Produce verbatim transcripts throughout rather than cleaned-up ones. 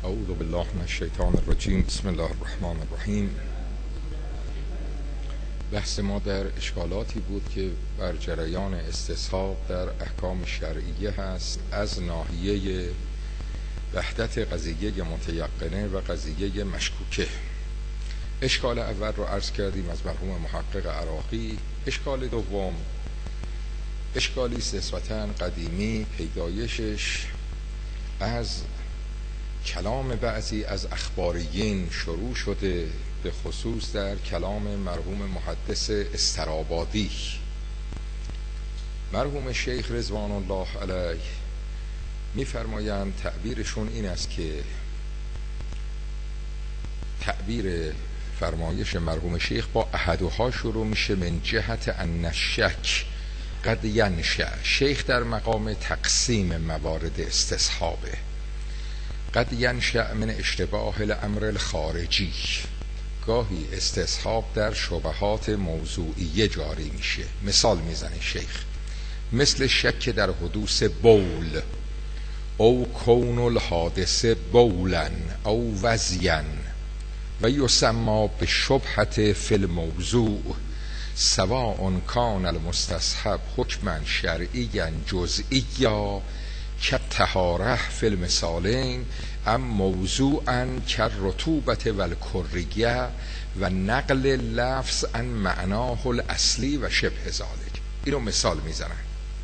اعوذ بالله من الشیطان الرجیم. بسم الله الرحمن الرحیم. بحث ما در اشکالاتی بود که بر جریان استصحاب در احکام شرعیه هست از ناحیه وحدت قضیه متیقنه و قضیه مشکوکه. اشکال اول رو عرض کردیم از مرحوم محقق عراقی. اشکال دوم اشکالی نسبتاً قدیمی، پیدایشش از کلام بعضی از اخباریین شروع شده، به خصوص در کلام مرحوم محدث استرابادی. مرحوم شیخ رضوان الله علیه می‌فرمایند تعبیرشون این است که تعبیر فرمایش مرحوم شیخ با احدها شروع میشه من جهت ان الشک قد ینشأ. شیخ در مقام تقسیم موارد استصحابه. قد ینشأ من اشتباه الامر الخارجی. گاهی استصحاب در شبهات موضوعیه جاری میشه. مثال میزنه شیخ، مثل شک در حدوث بول او کون الحادث بولا او وزیا و یسمى به شبهت فی الموضوع سواء کان المستصحب حکما شرعیا جزئیا کالطهارة فی المثالین ام موضوعا کالرطوبة والکریه و نقل لفظ عن معناه الاصلی و شبه ذلک. اینو مثال میزنن.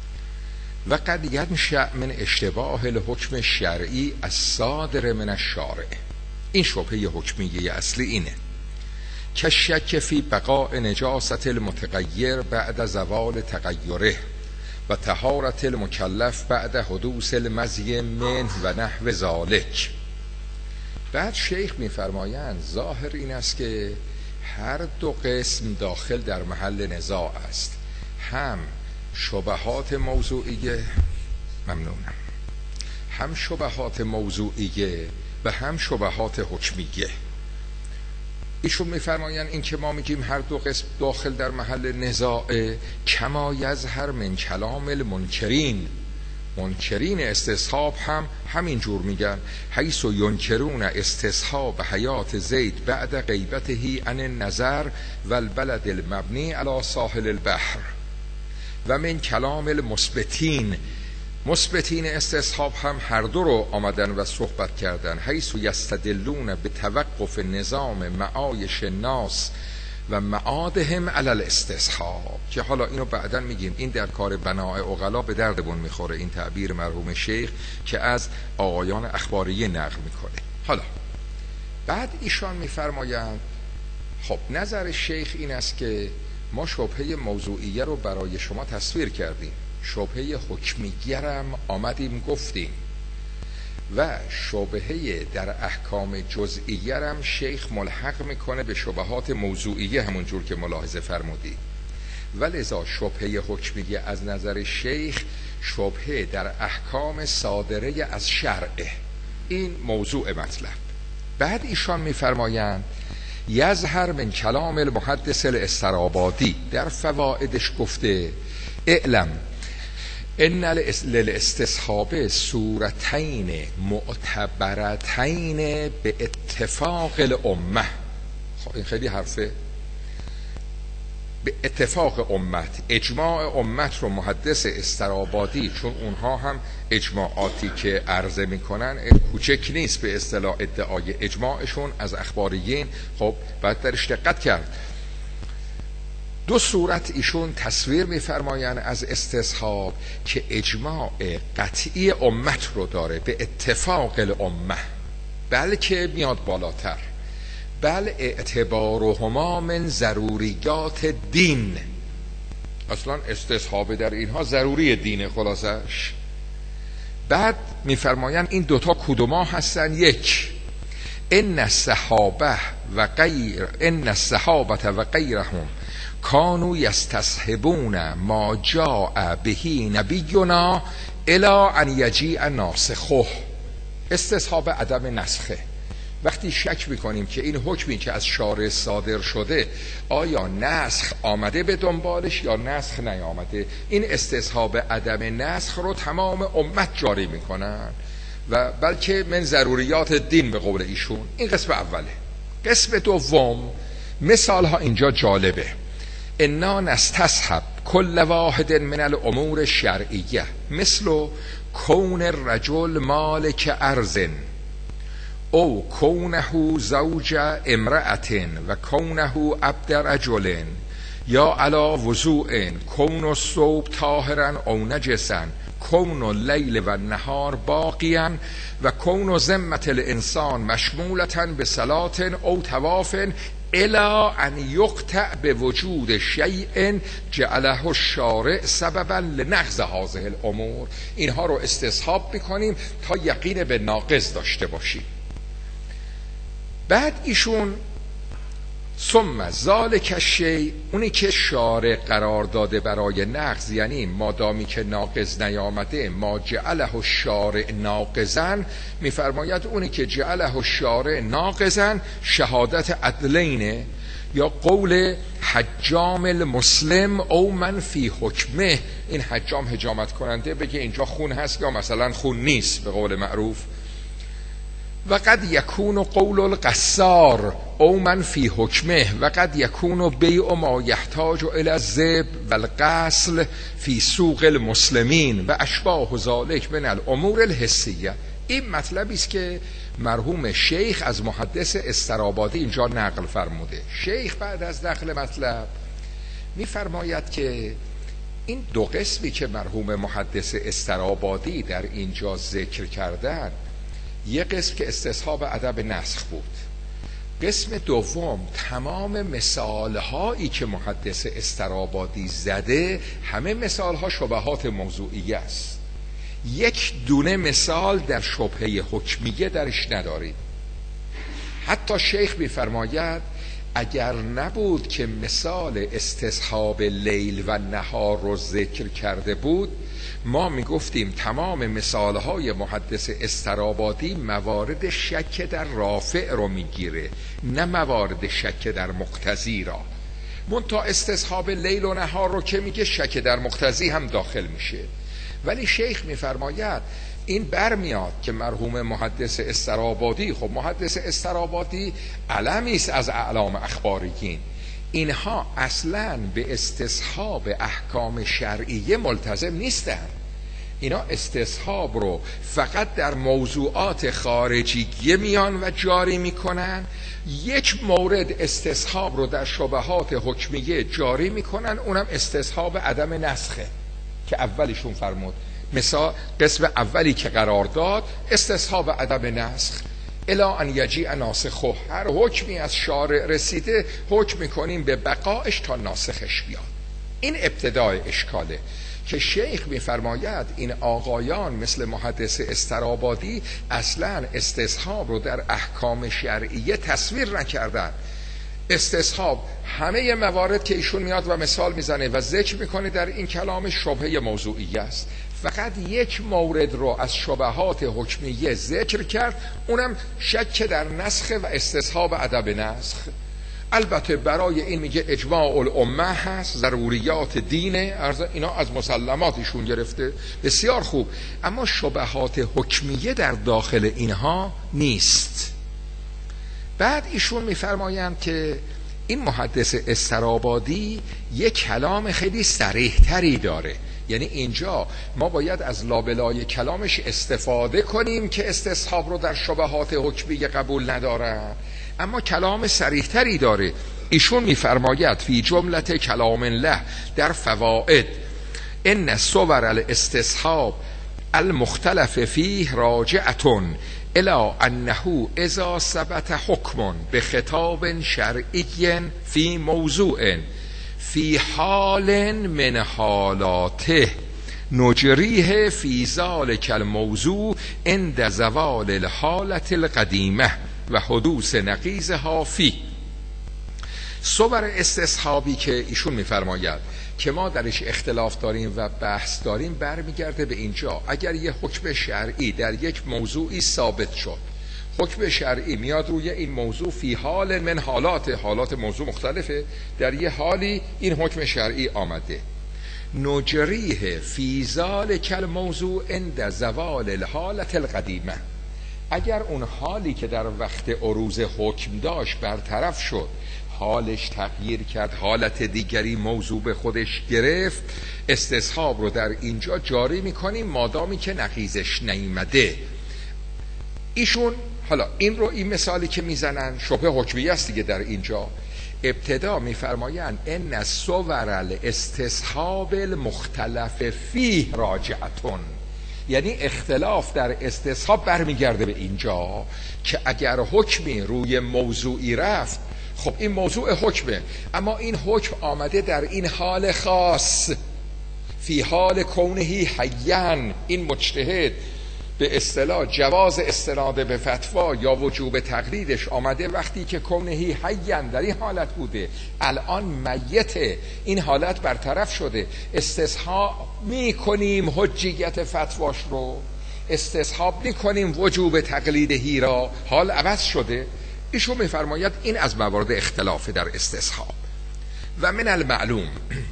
و قد ینشأ من اشتباه الحکم الشرعی الصادر من الشارع. این شبهه حکمیه اصلی اینه که شک فی بقاء نجاست المتغیر بعد زوال تغیره و طهارت المکلف بعد حدوث المزی منه و نحو ذالک. بعد شیخ میفرمایند ظاهر این است که هر دو قسم داخل در محل نزاع است، هم شبهات موضوعیه ممنونم هم شبهات موضوعیه و هم شبهات حکمیه. ایشون میفرمایند این که ما میگیم هر دو قسم داخل در محل نزاع کما یظهر من کلام المنکرین. منکرین استصحاب هم همین جور میگن، حیث ینکرون استصحاب حیات زید بعد غیبته عن النظر و البلد المبنی علی ساحل البحر. و من کلام المثبتین، مثبتین استصحاب هم هر دو رو آمدن و صحبت کردن، حیث یستدلون به توقف نظام معایش الناس و معادهم علی الاستصحاب. که حالا اینو بعداً میگیم، این در کار بناء عقلا به دردمون میخوره، این تعبیر مرحوم شیخ که از آقایان اخباریه نقل میکنه. حالا بعد ایشان میفرمایند خب نظر شیخ این است که ما شبهه موضوعیه رو برای شما تصویر کردیم، شبهه حکمیه هم آمدیم گفتیم و شبهه در احکام جزئیه هم شیخ ملحق میکنه به شبهات موضوعیه همون جور که ملاحظه فرمودید. ولذا شبهه حکمیه از نظر شیخ شبهه در احکام صادره از شرعه. این موضوع مطلب. بعد ایشان میفرمایند یظهر من کلام المحدث الاسترابادی، در فوائدش گفته اعلم ان للاستصحاب صورتین معتبرتین به اتفاق الامه. خب این خیلی حرفه. به اتفاق امت، اجماع امت رو محدث استرابادی، چون اونها هم اجماعاتی که عرضه میکنن کوچک نیست به اصطلاح ادعای اجماعشون از اخباریین، خب باید درش دقت کرد. دو صورت ایشون تصویر میفرمایند از استصحاب که اجماع قطعی امت رو داره به اتفاق الامه، بلکه میاد بالاتر، بل اعتبارهما من ضروریات دین. اصلا استصحاب در اینها ضروری دینه خلاصش. بعد میفرمایند این دوتا کدوما هستن؟ یک، ان الصحابه و غیر ان الصحابه و غیرهم کانوا یستصحبون ما جاء به نبینا الی ان یجیء ناسخه. استصحاب عدم نسخه. وقتی شک میکنیم که این حکمی که از شارع صادر شده آیا نسخ آمده به دنبالش یا نسخ نیامده، این استصحاب عدم نسخ رو تمام امت جاری میکنن و بلکه من ضروریات دین به قول ایشون. این قسم اوله. قسم دوم، مثال ها اینجا جالبه. انا نستصحب کل واحد من الامور الشرعیه مثل کون الرجل مالک ارض او کونه زوج امرأة و کونه عبد رجل یا علا وضوء کون الصوب طاهرا او نجسا کون اللیل و النهار باقیا و کون ذمة الانسان مشمولة بصلاة او طواف الا ان یقطع به وجود شیء جعله الشارع سببا لنقض هذه الامور. اینها رو استصحاب میکنیم تا یقین به ناقض داشته باشیم. بعد ایشون ثم ذالک الشیء، اونی که شارع قرار داده برای نقض، یعنی مادامی که ناقض نیامده ما جعله الشارع ناقضا، میفرماید اونی که جعله الشارع ناقضا شهادت عدلین یا قول حجام المسلم او من فی حکمه. این حجام حجامت کننده بگه اینجا خون هست یا مثلا خون نیست به قول معروف. و قد یکون قول القصار او من فی حکمه و قد یکون بیع ما یحتاج الى الذب و الغسل فی سوق المسلمین و اشباه ذلک من الامور الحسیه. این مطلبی است که مرحوم شیخ از محدث استرابادی اینجا نقل فرموده. شیخ بعد از نقل مطلب میفرماید که این دو قسمی که مرحوم محدث استرابادی در اینجا ذکر کردن، یک قسم که استصحاب ادب نسخ بود، قسم دوم تمام مثالهایی که محدث استرابادی زده همه مثالها شبهات موضوعی است. یک دونه مثال در شبهه حکمیه درش ندارید. حتی شیخ میفرماید اگر نبود که مثال استصحاب لیل و نهار رو ذکر کرده بود، ما میگفتیم تمام مثالهای محدث استرابادی موارد شک در رافع رو میگیره، نه موارد شک در مقتضی را. منتها استصحاب لیل و نهار رو که میگه شک در مقتضی هم داخل میشه. ولی شیخ میفرماید این برمیاد که مرحوم محدث استرابادی، خب محدث استرابادی علمی است از اعلام اخباریین، اینها اصلاً به استصحاب احکام شرعیه ملتزم نیستن. اینا استصحاب رو فقط در موضوعات خارجیه میان و جاری میکنن. یک مورد استصحاب رو در شبهات حکمیه جاری میکنن، اونم استصحاب عدم نسخه که اولیشون فرمود. مثلا قسم اولی که قرار داد استصحاب عدم نسخ الا ان یجیء ناسخه، هر حکمی از شارع رسیده حکم میکنیم به بقایش تا ناسخش بیاد. این ابتدای اشکاله که شیخ میفرماید این آقایان مثل محدث استرابادی اصلا استصحاب رو در احکام شرعیه تصویر نکردن. استصحاب همه موارد که ایشون میاد و مثال میزنه و ذکر میکنه در این کلام شبهه موضوعی است. فقط یک مورد رو از شبهات حکمیه ذکر کرد، اونم شک در نسخ و استصحاب عدم نسخ. البته برای این میگه اجماع الامه هست، ضروریات دینه، اینا از مسلماتشون گرفته، بسیار خوب، اما شبهات حکمیه در داخل اینها نیست. بعد ایشون میفرمایند که این محدث استرابادی یک کلام خیلی صریح تری داره، یعنی اینجا ما باید از لابلای کلامش استفاده کنیم که استصحاب رو در شبهات حکمیه قبول ندارن، اما کلام صریح تری داره. ایشون میفرماید فی جملت کلام الله در فوائد ان صور الاستصحاب المختلف فیه راجعتون الا انه اذا ثبت حکم به خطاب شرعی فی موضوع فی حال من حالاته نجریه فی ذلک الموضوع عند زوال الحالت القدیمه و حدوث نقیضها فی. صور استصحابی که ایشون میفرماید که ما درش اختلاف داریم و بحث داریم برمیگرده به اینجا. اگر یه حکم شرعی در یک موضوعی ثابت شد، حکم شرعی میاد روی این موضوع فی حال من حالات، حالات موضوع مختلفه، در یه حالی این حکم شرعی آمده، نجریه فی ذلک الموضوع عند زوال الحالة القدیمه. اگر اون حالی که در وقت عروض حکم داشت برطرف شد، حالش تغییر کرد، حالت دیگری موضوع به خودش گرفت، استصحاب رو در اینجا جاری میکنیم مادامی که نقیضش نیامده. ایشون حالا این رو این مثالی که میزنن شبه حکمی است دیگه. در اینجا ابتدا میفرمایند ان الصور الاستصحاب المختلف فیه راجعتون، یعنی اختلاف در استصحاب برمیگرده به اینجا که اگر حکمی روی موضوعی رفت، خب این موضوع حکمه، اما این حکم آمده در این حال خاص، فی حال کونه حیان. این مجتهد به اصطلاح جواز استناد به فتوا یا وجوب تقلیدش آمده وقتی که کونه حیان در این حالت بوده، الان میته، این حالت برطرف شده، استصحاب میکنیم حجیت فتواش رو، استصحاب میکنیم وجوب تقلیدهی را، حال عوض شده. ایشون میفرماید این از موارد اختلاف در استصحاب. و من المعلوم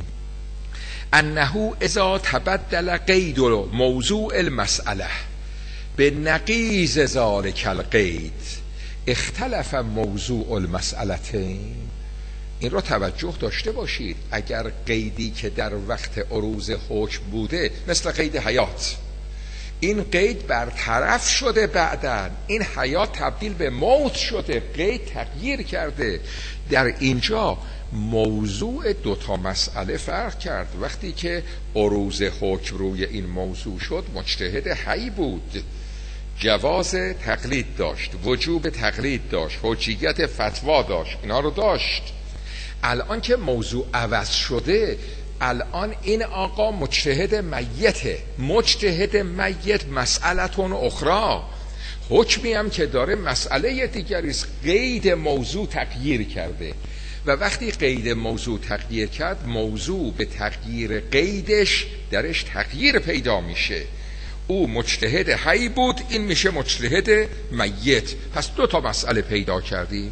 انه اذا تبدل قید موضوع المسئله به نقیض ذلک القید اختلف موضوع المسئلتین. این را توجه داشته باشید. اگر قیدی که در وقت عروض حکم بوده مثل قید حیات، این قید برطرف شده، بعداً این حیات تبدیل به موت شده، قید تغییر کرده، در اینجا موضوع دوتا مسئله فرق کرد. وقتی که عروض حکم روی این موضوع شد، مجتهد حی بود، جواز تقلید داشت، وجوب تقلید داشت، حجیت فتوا داشت، اینا رو داشت. الان که موضوع عوض شده، الان این آقا مجتهد میته، مجتهد میت مسئلتون اخرى، حکمی هم که داره مسئله دیگری است. قید موضوع تغییر کرده و وقتی قید موضوع تغییر کرد، موضوع به تغییر قیدش درش تغییر پیدا میشه. او مجتهد حی بود، این میشه مجتهد میت. پس دو تا مسئله پیدا کردیم.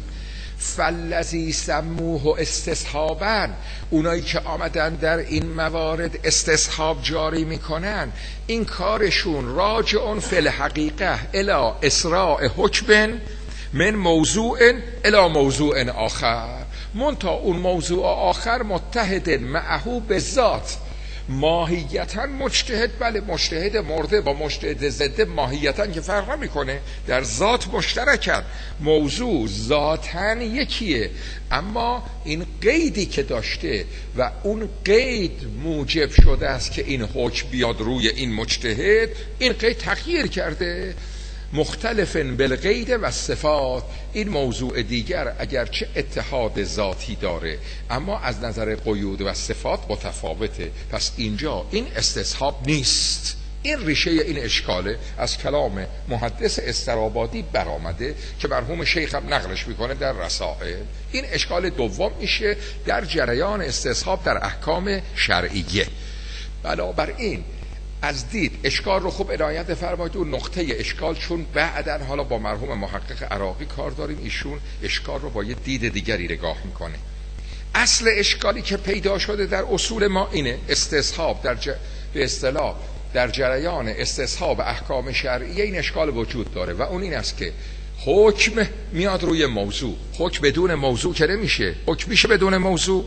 فالذی سموه استصحابا، اونایی که آمدن در این موارد استصحاب جاری میکنن، این کارشون راجعون فی الحقیقه الی اسراء حکم من موضوع الی موضوع آخر، منتها اون موضوع آخر متحد معهو به ذات. ماهیتا مجتهد، بله مجتهد مرده با مجتهد زنده ماهیتا که فرق نمیکنه، در ذات مشترکن، موضوع ذاتا یکیه، اما این قیدی که داشته و اون قید موجب شده است که این حکم بیاد روی این مجتهد، این قید تغییر کرده. مختلفن بالقید و صفات، این موضوع دیگر اگرچه اتحاد ذاتی داره اما از نظر قیود و صفات متفاوته. پس اینجا این استصحاب نیست. این ریشه این اشکاله از کلام محدث استرابادی برآمده که مرحوم شیخ هم نقلش میکنه در رسائل. این اشکال دوم میشه در جریان استصحاب در احکام شرعیه. بنابراین از دید اشکال رو خوب عنایت فرمایید. اون نقطه اشکال چون بعدن حالا با مرحوم محقق عراقی کار داریم، ایشون اشکال رو با یه دید دیگری نگاه میکنه. اصل اشکالی که پیدا شده در اصول ما اینه، استصحاب در ج... به اصطلاح در جریان استصحاب احکام شرعیه این اشکال وجود داره و اون این است که حکم میاد روی موضوع، حکم بدون موضوع که نمیشه، حکم میشه بدون موضوع.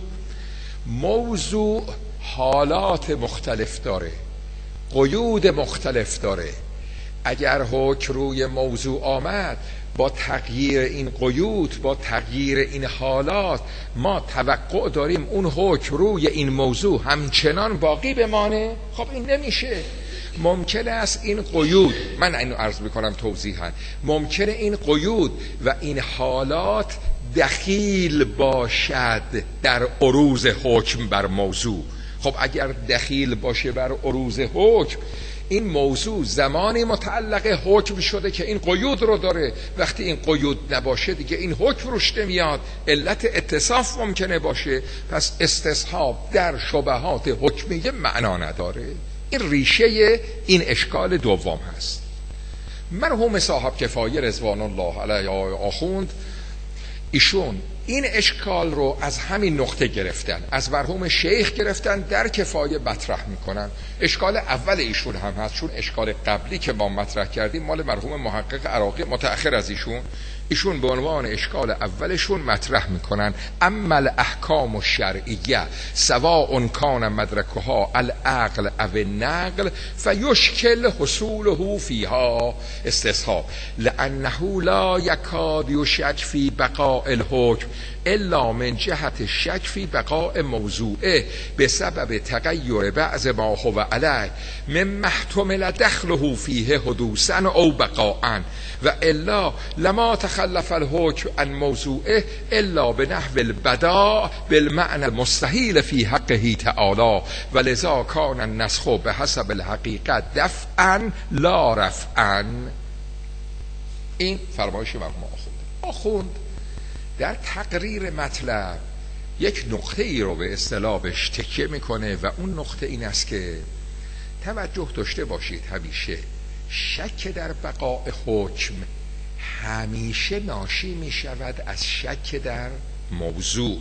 موضوع حالات مختلف داره، قیود مختلف داره. اگر حکم روی موضوع آمد، با تغییر این قیود، با تغییر این حالات، ما توقع داریم اون حکم روی این موضوع همچنان باقی بمانه. خب این نمیشه. ممکن است این قیود، من اینو عرض میکنم توضیحا، ممکنه این قیود و این حالات دخیل باشد در عروض حکم بر موضوع. خب اگر دخیل باشه بر عروض حکم، این موضوع زمانی متعلق حکم شده که این قیود رو داره. وقتی این قیود نباشه دیگه این حکم روش نمیاد، علت اتصاف ممکنه باشه. پس استصحاب در شبهات حکمیه معنا نداره. این ریشه این اشکال دوم هست. مرحوم صاحب کفایه رضوان الله علیه آخوند، ایشون این اشکال رو از همین نقطه گرفتن، از مرحوم شیخ گرفتن، در کفایه مطرح میکنن. اشکال اول ایشون هم هست، چون اشکال قبلی که ما مطرح کردیم مال مرحوم محقق عراقی متأخر از ایشون، ایشون به عنوان اشکال اولشون مطرح میکنن اما الاحکام الشرعیه سواء کان مدرکها العقل او النقل فیشکل حصوله فیها استصحاب لانه لا یکاد یشک فی بقاء الحکم الا من جهت شک فی بقاء موضوعه بسبب تغییر بعض ما هو علیه مما احتمل دخله فیه حدوثا او بقاء و الا لما تخلف الحکم عن موضوعه الا بنحو البداء بالمعنى المستحيل في حقه تعالى ولذا كان النسخ بحسب الحقیقت دفعا لا رفعا. این فرمایش مرحوم آخوند. آخوند در تقریر مطلب یک نقطه ای رو به اصطلاح بهش تکیه میکنه و اون نقطه این است که توجه داشته باشید همیشه شک در بقاء حکم همیشه ناشی می شود از شک در موضوع.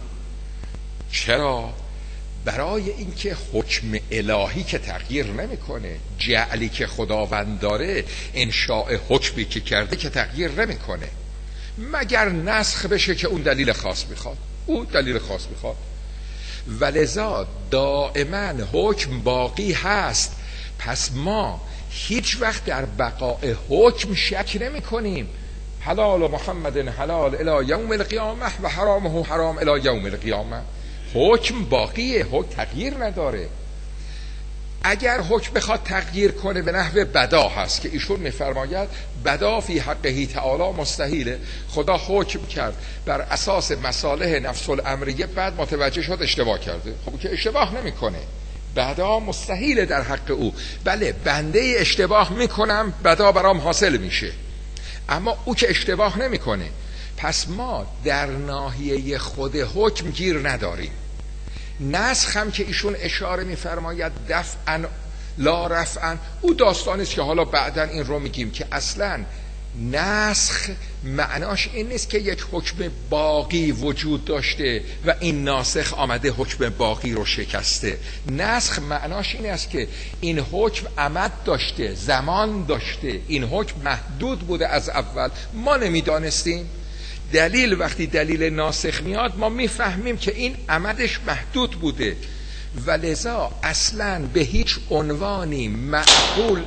چرا؟ برای اینکه حکم الهی که تغییر نمیکنه، جعلی که خداوند داره، انشاء حکمی که کرده که تغییر نمیکنه، مگر نسخ بشه که اون دلیل خاص میخواد، اون دلیل خاص میخواد. ولذا دائما حکم باقی هست. پس ما هیچ وقت در بقاء حکم شک نمی کنیم. حلال محمد حلال الی یوم القیامه و حرامه حرام الی یوم القیامه. حکم باقیه، حکم تغییر نداره. اگر حکم بخواد تغییر کنه به نحو بدا هست که ایشون میفرماید بدا فی حقه تعالی مستحیله. خدا حکم کرد بر اساس مصالح نفس الامریه، بعد متوجه شد اشتباه کرده. خب که اشتباه نمیکنه، بدا مستحیله در حق او. بله بنده اشتباه میکنم، بدا برام حاصل میشه، اما او که اشتباه نمیکنه. پس ما در ناحیه خود حکم گیر نداریم. نسخ هم که ایشون اشاره میفرماید دفعا لا رفعا، او داستانی است که حالا بعداً این رو میگیم که اصلاً نسخ معناش این نیست که یک حکم باقی وجود داشته و این ناسخ آمده حکم باقی رو شکسته. نسخ معناش این است که این حکم امد داشته، زمان داشته، این حکم محدود بوده از اول، ما نمیدانستیم. دلیل وقتی دلیل ناسخ میاد ما میفهمیم که این امدش محدود بوده، ولذا اصلاً به هیچ عنوانی معقول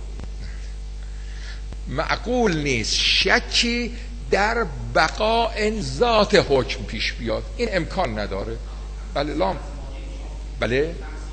معقول نیست شکی در بقاء ذات حکم پیش بیاد. این امکان نداره. بله لام بله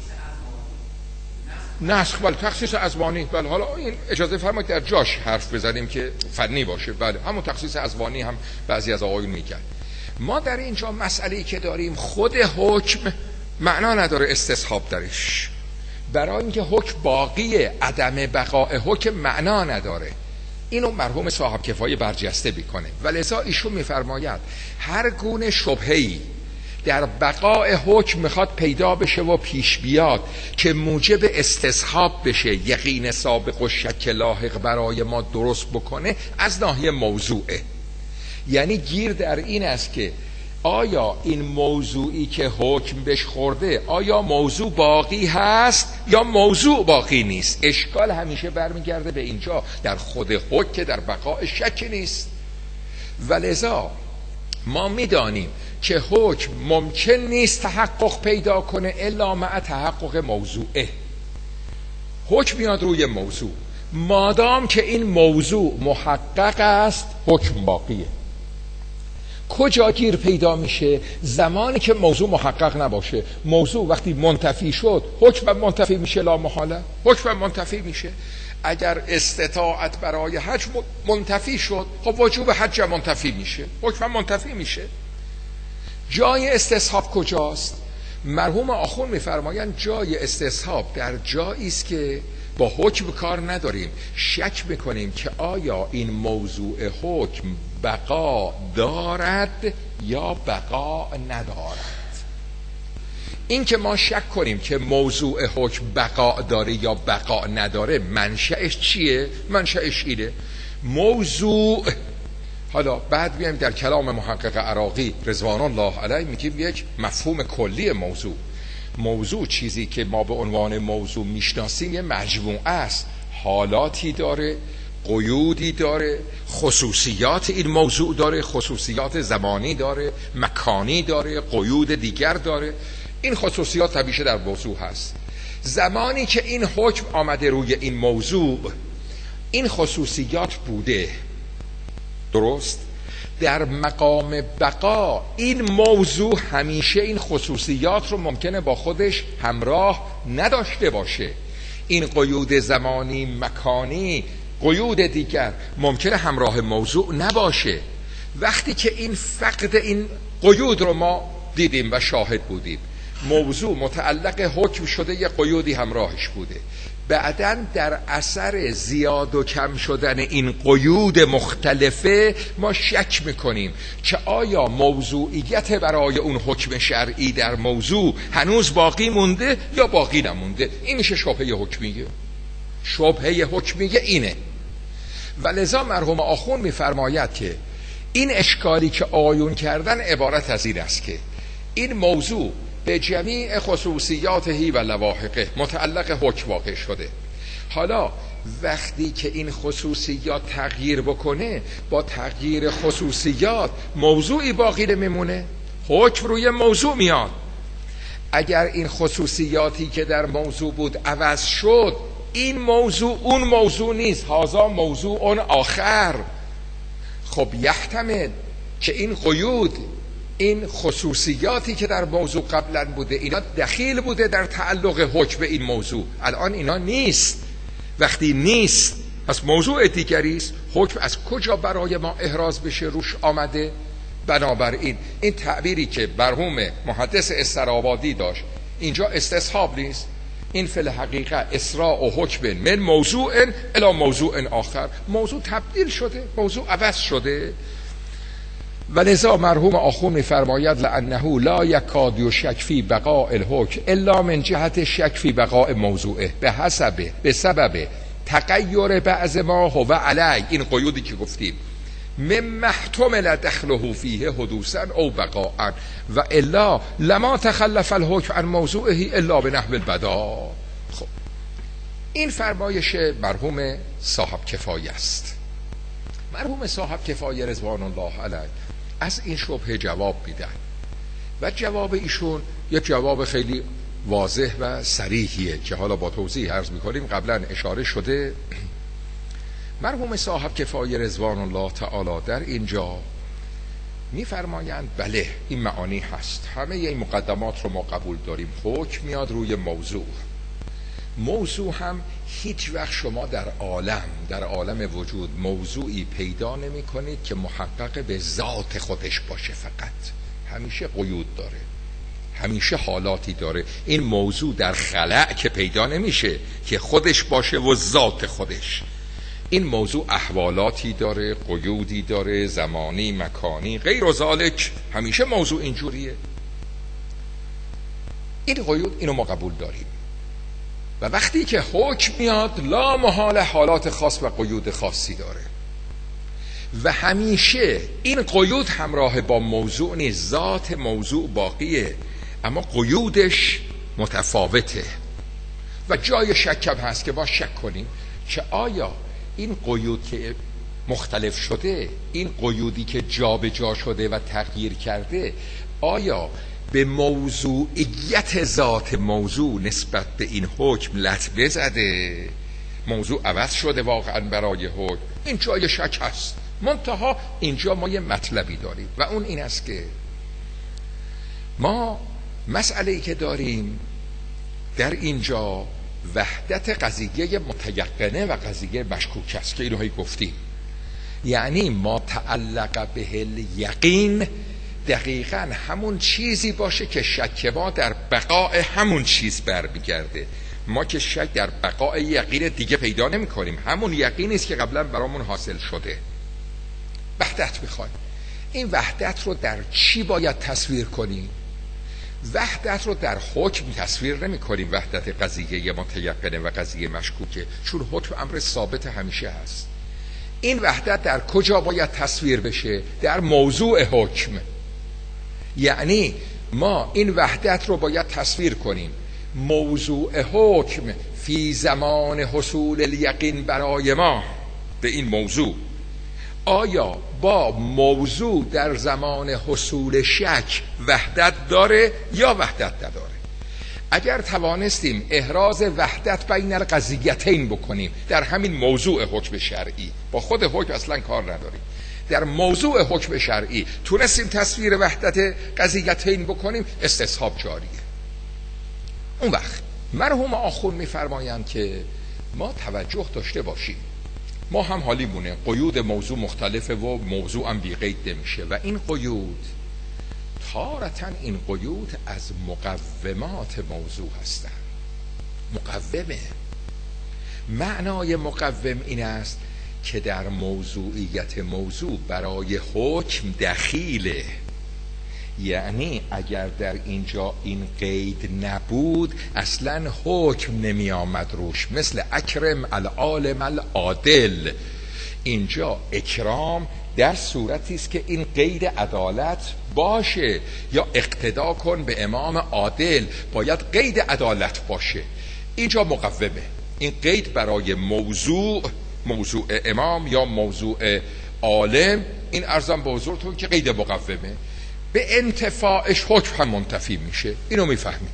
نسخ بله تخصیص ازمانی. بله حالا این اجازه فرمایید در جاش حرف بزنیم که فنی باشه. بله همون تخصیص ازمانی هم بعضی از آقایون میگن. ما در اینجا مسئله‌ای که داریم خود حکم معنا نداره استصحاب درش، برای اینکه حکم باقیه، عدم بقاء حکم معنا نداره. اینو مرحوم صاحب کفایه برجسته میکنه. ولذا ایشون میفرماید هر گونه شبهه‌ای در بقاء حکم میخواد پیدا بشه و پیش بیاد که موجب استصحاب بشه، یقین سابق و شک لاحق برای ما درست بکنه، از ناحیه موضوعه. یعنی گیر در این است که آیا این موضوعی که حکم بهش خورده آیا موضوع باقی هست یا موضوع باقی نیست. اشکال همیشه برمیگرده به اینجا، در خود حکم که در بقاء شک نیست. ولذا ما میدانیم که حکم ممکن نیست تحقق پیدا کنه الا مع تحقق موضوعه. حکم میاد روی موضوع، مادام که این موضوع محقق است حکم باقیه. کجا گیر پیدا میشه؟ زمانی که موضوع محقق نباشه. موضوع وقتی منتفی شد حکم منتفی میشه، لا محاله حکم منتفی میشه. اگر استطاعت برای حج منتفی شد خب وجوب حج منتفی میشه، حکم منتفی میشه. جای استصحاب کجاست؟ مرحوم آخوند میفرمایند جای استصحاب در جایی است که با حکم کار نداریم، شک میکنیم که آیا این موضوع حکم بقا دارد یا بقا ندارد. این که ما شک کنیم که موضوع حکم بقا داره یا بقا نداره، منشأش چیه؟ منشأش اینه موضوع حالا بعد بیایم در کلام محقق عراقی رضوان الله علیه میگیم یک مفهوم کلی موضوع. موضوع چیزی که ما به عنوان موضوع میشناسیم یه مجموعه است، حالاتی داره، قیودی داره، خصوصیات این موضوع داره، خصوصیات زمانی داره، مکانی داره، قیود دیگر داره. این خصوصیات همیشه در موضوع هست. زمانی که این حکم آمده روی این موضوع، این خصوصیات بوده، درست؟ در مقام بقا این موضوع همیشه این خصوصیات رو ممکنه با خودش همراه نداشته باشه. این قیود زمانی، مکانی، قیود دیگر ممکنه همراه موضوع نباشه. وقتی که این فقد این قیود رو ما دیدیم و شاهد بودیم، موضوع متعلق حکم شده، یه قیودی همراهش بوده، بعداً در اثر زیاد و کم شدن این قیود مختلفه ما شک میکنیم که آیا موضوعیت برای اون حکم شرعی در موضوع هنوز باقی مونده یا باقی نمونده. این میشه شبهه حکمیه. شبهه حکمیه اینه. و لذا مرحوم آخوند میفرماید که این اشکالی که آیون کردن عبارت از این است که این موضوع به جمیع خصوصیاته و لواحقه متعلق حکم واقع شده. حالا وقتی که این خصوصیات تغییر بکنه، با تغییر خصوصیات موضوعی باقی نمیمونه، حکم روی موضوع میاد. اگر این خصوصیاتی که در موضوع بود عوض شد، این موضوع اون موضوع نیست، هذا موضوع اون آخر. خب یحتمل که این قیود، این خصوصیاتی که در موضوع قبلا بوده، اینا دخیل بوده در تعلق حکم به این موضوع، الان اینا نیست. وقتی نیست پس موضوع دیگری است. حکم از کجا برای ما احراز بشه روش آمده؟ بنابراین این تعبیری که مرحوم محدث استرآبادی داشت اینجا استصحاب نیست. این فی الحقیقه اسراء و حکم من موضوع الی موضوع آخر. موضوع تبدیل شده، موضوع عوض شده. ولذا مرحوم آخوند می‌فرماید لأنه لا یکاد یشک فی بقاء الحکم الا من جهت شک فی بقاء موضوعه به حسب به سبب تغییر بعض ما هو علی. این قیودی که گفتیم مما احتمل دخله فیه حدوثا او بقاء و الا لما تخلف الحکم عن موضوعه الا بنحو البدا. خب این فرمایش مرحوم صاحب کفایه است. مرحوم صاحب کفایه رضوان الله علیه از این شبهه جواب میدن و جواب ایشون یه جواب خیلی واضح و صریحیه که حالا با توضیح عرض میکنیم. قبلا اشاره شده. مرحوم صاحب کفایه رضوان الله تعالی در اینجا میفرمایند بله این معانی هست، همه این مقدمات رو ما قبول داریم. حکم میاد روی موضوع. موضوع هم هیچ وقت شما در عالم در عالم وجود موضوعی پیدا نمی کنید که محقق به ذات خودش باشه. فقط همیشه قیود داره، همیشه حالاتی داره. این موضوع در خلأ که پیدا نمیشه که خودش باشه و ذات خودش. این موضوع احوالاتی داره، قیودی داره، زمانی، مکانی، غیر ذالک. همیشه موضوع اینجوریه. این قیود اینو ما قبول داریم. و وقتی که حکم میاد لا محال حالات خاص و قیود خاصی داره و همیشه این قیود همراه با موضوع نیست. ذات موضوع باقیه اما قیودش متفاوته و جای شک هم هست که ما شک کنیم که آیا این قیود که مختلف شده، این قیودی که جا به جا شده و تغییر کرده، آیا به موضوعیت ذات موضوع نسبت به این حکم لطمه زده؟ موضوع عوض شده واقعا برای حکم؟ این جای شک هست. منتها اینجا ما یه مطلبی داریم و اون این است که ما مسئله‌ای که داریم در اینجا وحدت قضیه متیقنه و قضیه مشکوک است که اینوهایی گفتیم. یعنی ما تعلق به الیقین دقیقاً همون چیزی باشه که شک ما در بقاء همون چیز برمیگرده. ما که شک در بقاء یقین دیگه پیدا نمی کنیم، همون یقینی است که قبلا برامون حاصل شده. وحدت میخوایم. این وحدت رو در چی باید تصویر کنیم؟ وحدت رو در حکم تصویر نمی کنیم. وحدت قضیه متیقنه و قضیه مشکوکه، چون حکم امر ثابت همیشه هست. این وحدت در کجا باید تصویر بشه؟ در موضوع حکم. یعنی ما این وحدت رو باید تصویر کنیم. موضوع حکم فی زمان حصول الیقین برای ما به این موضوع، آیا با موضوع در زمان حصول شک وحدت داره یا وحدت نداره؟ اگر توانستیم احراز وحدت بین القضیتین بکنیم در همین موضوع حکم شرعی، با خود حکم اصلا کار نداریم، در موضوع حکم شرعی تونستیم تصویر وحدت قضیتین بکنیم، استصحاب جاریه. اون وقت مرحوم آخوند میفرمایند که ما توجه داشته باشیم، ما هم حالیمونه قیود موضوع مختلفه و موضوع هم بی قید نمیشه و این قیود تارتاً این قیود از مقومات موضوع هستند. مقومه، معنای مقوم این است که در موضوعیت موضوع برای حکم دخیله. یعنی اگر در اینجا این قید نبود اصلا حکم نمی آمد روش، مثل اکرم العالم العادل. اینجا اکرام در صورتی است که این قید عدالت باشه، یا اقتدا کن به امام عادل، باید قید عدالت باشه. اینجا مقومه، این قید برای موضوع، موضوع امام یا موضوع عالم، این ارزم به حضورتون که قید مقومه، به انتفاعش حکم هم منتفی میشه. اینو میفهمیم.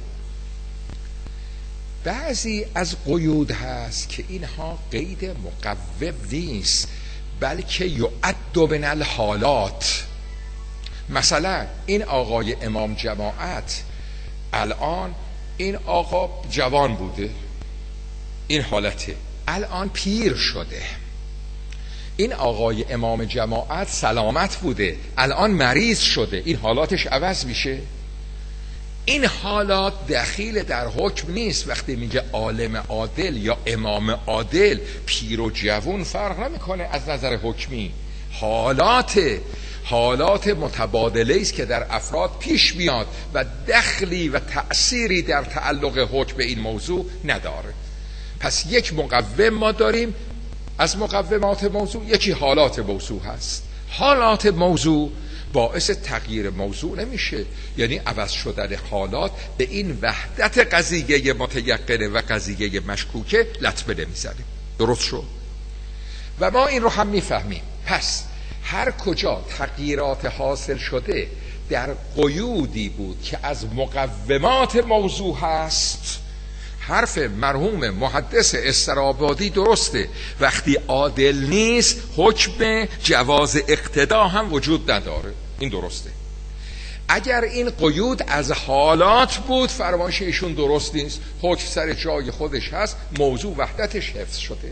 بعضی از قیود هست که اینها قید مقوم نیست بلکه یعد من الحالات. مثلا این آقای امام جماعت الان، این آقا جوان بوده، این حالته، الان پیر شده. این آقای امام جماعت سلامت بوده، الان مریض شده، این حالاتش عوض میشه. این حالات دخیل در حکم نیست. وقتی میگه عالم عادل یا امام عادل، پیر و جوان فرق نمیکنه از نظر حکمی. حالات حالات متبادله است که در افراد پیش میاد و دخلی و تأثیری در تعلق حکم به این موضوع نداره. پس یک مقوم ما داریم از مقومات موضوع، یکی حالات موضوع هست. حالات موضوع باعث تغییر موضوع نمیشه، یعنی عوض شدن حالات به این وحدت قضیه متیقنه و قضیه مشکوکه لطمه نمیزنه. درست شد؟ و ما این رو هم میفهمیم. پس هر کجا تغییرات حاصل شده در قیودی بود که از مقومات موضوع هست، حرف مرحوم محدث استرابادی درسته. وقتی عادل نیست حکم جواز اقتدا هم وجود نداره. این درسته. اگر این قیود از حالات بود فرمایش ایشون درست نیست، حکم سر جای خودش هست، موضوع وحدتش حفظ شده.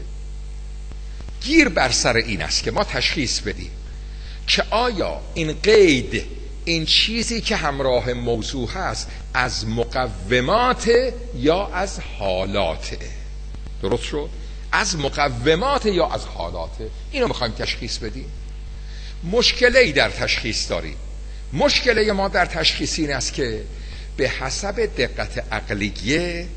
گیر بر سر این است که ما تشخیص بدیم که آیا این قید، این چیزی که همراه موضوع هست، از مقومات یا از حالاته. درست شد؟ از مقومات یا از حالاته. اینو میخوایم تشخیص بدیم. مشکلی در تشخیص داریم. مشکل ما در تشخیص این است که به حسب دقت عقلیه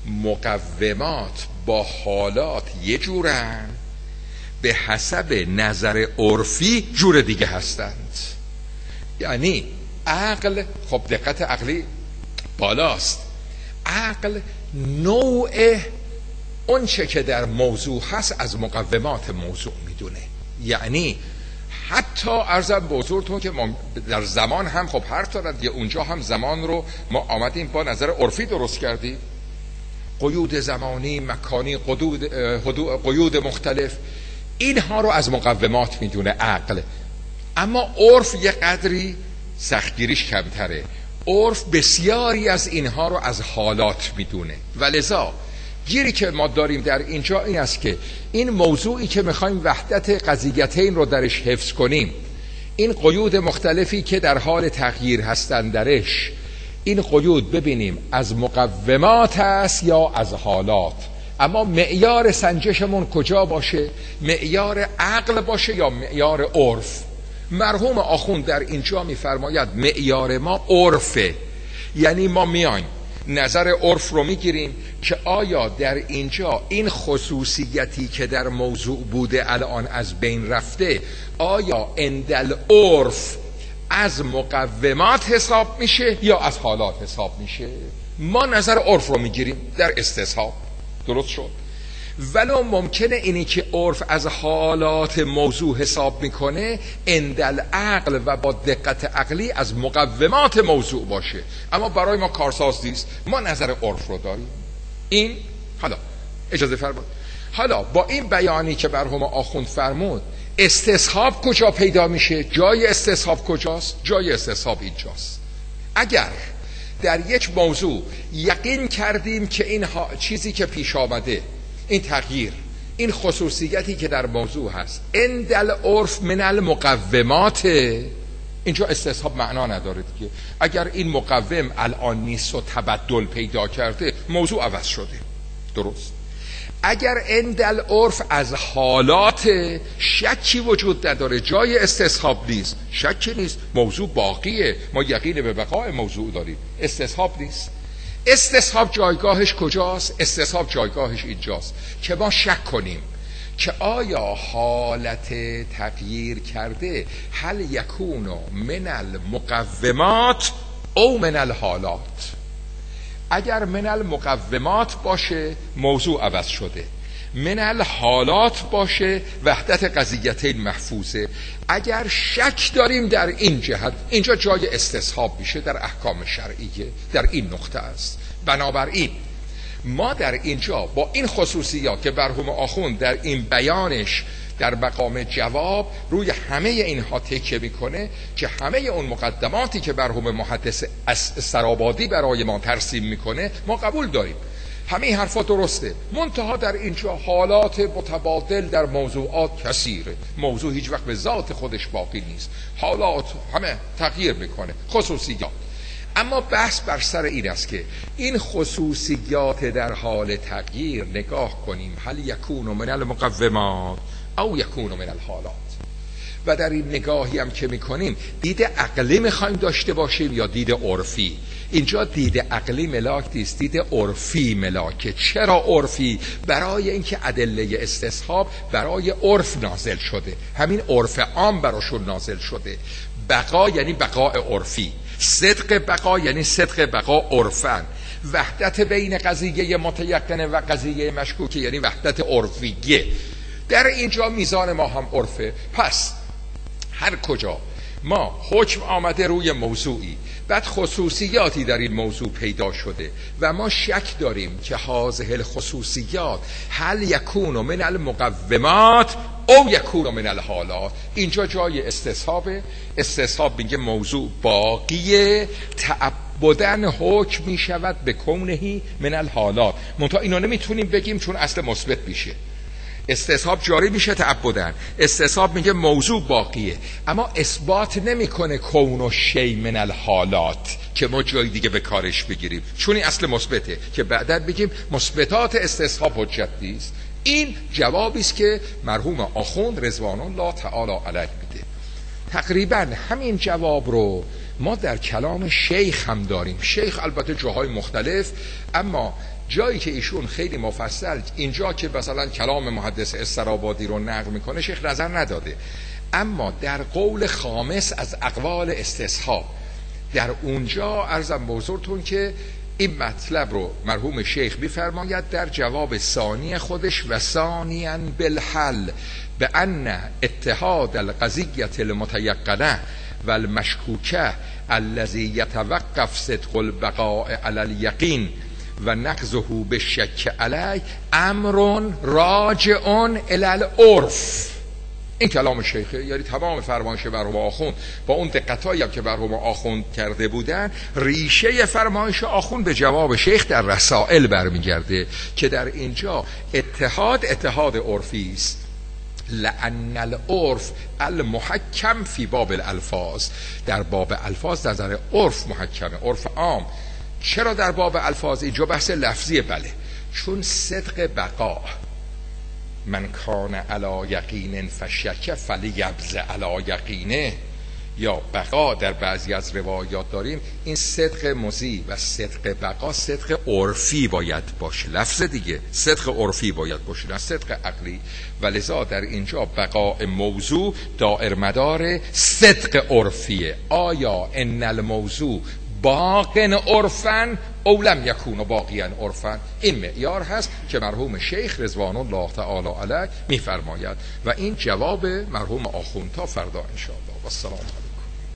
مقومات با حالات یه جورن، به حسب نظر عرفی جور دیگه هستند. یعنی عقل، خب دقت عقلی بالاست، عقل نوع اون چه که در موضوع هست از مقومات موضوع میدونه. یعنی حتی عرضم به حضورتون که ما در زمان هم خب هر طرف، اونجا هم زمان رو ما آمدیم با نظر عرفی درست کردیم، قیود زمانی، مکانی، قیود قیود مختلف، اینها رو از مقومات میدونه عقل. اما عرف یه قدری سختگیریش کمتره. عرف بسیاری از اینها رو از حالات میدونه و لذا گیری که ما داریم در اینجا این است که این موضوعی که میخوایم وحدت قضیتین رو درش حفظ کنیم، این قیود مختلفی که در حال تغییر هستن درش، این قیود ببینیم از مقومات است یا از حالات. اما معیار سنجشمون کجا باشه؟ معیار عقل باشه یا معیار عرف؟ مرحوم آخوند در اینجا میفرماید معیار ما عرفه. یعنی ما میایم نظر عرف رو میگیریم که آیا در اینجا این خصوصیتی که در موضوع بوده الان از بین رفته، آیا اندل عرف از مقومات حساب میشه یا از حالات حساب میشه؟ ما نظر عرف رو میگیریم در استصحاب. درست شد؟ ولو ممکنه اینی که عرف از حالات موضوع حساب میکنه اندل عقل و با دقت عقلی از مقومات موضوع باشه، اما برای ما کارساز نیست، ما نظر عرف رو داریم. این حالا اجازه فرمایید، حالا با این بیانی که مرحوم آخوند فرمود، استصحاب کجا پیدا میشه؟ جای استصحاب کجاست؟ جای استصحاب اینجاست. اگر در یک موضوع یقین کردیم که این چیزی که پیش آمده، این تغییر، این خصوصیتی که در موضوع هست، اندل عرف من المقومات، اینجا استصحاب معنا نداره دیگه. اگر این مقوم الان نیست و تبدل پیدا کرده، موضوع عوض شده. درست؟ اگر اندل عرف از حالات، شکی وجود نداره، جای استصحاب نیست، شکی نیست، موضوع باقیه، ما یقین به بقای موضوع داریم، استصحاب نیست. استصحاب جایگاهش کجاست؟ استصحاب جایگاهش اینجاست که ما شک کنیم که آیا حالت تغییر کرده هل یکون من المقومات او من الحالات. اگر من المقومات باشه موضوع عوض شده، من الحالات باشه وحدت قضیتین محفوظه. اگر شک داریم در این جهت، اینجا جای استصحاب میشه در احکام شرعیه، در این نقطه است. بنابراین ما در اینجا با این خصوصیات که مرحوم آخوند در این بیانش در مقام جواب روی همه اینها تکیه میکنه که همه اون مقدماتی که مرحوم محدث سرابادی برای ما ترسیم میکنه ما قبول داریم، همه حرفا درسته، منتها در اینجا حالات متبادل در موضوعات کثیره، موضوع هیچ وقت به ذات خودش باقی نیست، حالات همه تغییر میکنه، خصوصیات. اما بحث بر سر این است که این خصوصیات در حال تغییر نگاه کنیم هل یکون من المقومات او یکون من الحالات. و در این نگاهی هم که میکنیم دید عقلی میخوایم داشته باشیم یا دید عرفی؟ اینجا دید عقلی ملاک نیست، دید عرفی ملاکه. چرا عرفی؟ برای اینکه ادله استصحاب برای عرف نازل شده، همین عرف عام براشون نازل شده. بقا یعنی بقاء عرفی، صدق بقا یعنی صدق بقا عرفن، وحدت بین قضیه متیقنه و قضیه مشکوکه یعنی وحدت عرفیه. در اینجا میزان ما هم عرفه. پس هر کجا ما حکم آمده روی موضوعی، بعد خصوصیاتی در این موضوع پیدا شده و ما شک داریم که هذه الخصوصیات هل یکون من المقومات او یکون من الحالات، اینجا جای استصحاب. استصحاب میگه موضوع باقیه، تعبدن حکم میشود به کونهی من الحالات. منتها اینو نمیتونیم بگیم چون اصل مثبت میشه. استصحاب جاری میشه تعبدن، استصحاب میگه موضوع باقیه، اما اثبات نمیکنه کون و شی من الحالات که ما جای دیگه به کارش بگیریم، چون این اصل مثبته که بعداً بگیم مثبتات استصحاب حجت نیست. این جوابی است که مرحوم آخوند رضوان الله تعالی علیه میده. تقریبا همین جواب رو ما در کلام شیخ هم داریم. شیخ البته جاهای مختلف، اما جایی که ایشون خیلی مفصل، اینجا که مثلا کلام محدث استرابادی رو نقل میکنه شیخ نظر نداده، اما در قول خامس از اقوال استصحاب در اونجا عرضم به حضورتون که این مطلب رو مرحوم شیخ میفرماید در جواب ثانی خودش: و ثانیاً بالحل به ان اتحاد القضیة المتیقنه و المشکوکه الذی یتوقف صدق البقاء علی الیقین و نقضه بالشک علی امر راجع الی العرف. این کلام شیخه، یعنی تمام فرمایش مرحوم آخوند با اون دقتایی هم که مرحوم آخوند کرده بودن، ریشه فرمایش آخوند به جواب شیخ در رسائل برمیگرده که در اینجا اتحاد اتحاد عرفی است. لأن العرف المحکم فی باب الالفاظ، در باب الفاظ نظر عرف محکمه، عرف عام. چرا در باب الفاظ؟ اینجا بحث لفظیه. بله، چون صدق بقا من کان علی یقین فشک فلیبز علی یقینه، یا بقا در بعضی از روایات داریم، این صدق مضی و صدق بقا صدق عرفی باید باشه، لفظ دیگه صدق عرفی باید باشه نه صدق عقلی، و لذا در اینجا بقاء موضوع دائر مدار صدق عرفیه. آیا ان الموضوع باقن عرفن او لم یکون باقیا عرفن؟ این معیار هست که مرحوم شیخ رضوان الله تعالی علیه میفرماید و این جواب مرحوم آخوندها فردا ان شاء الله. و السلام علیکم.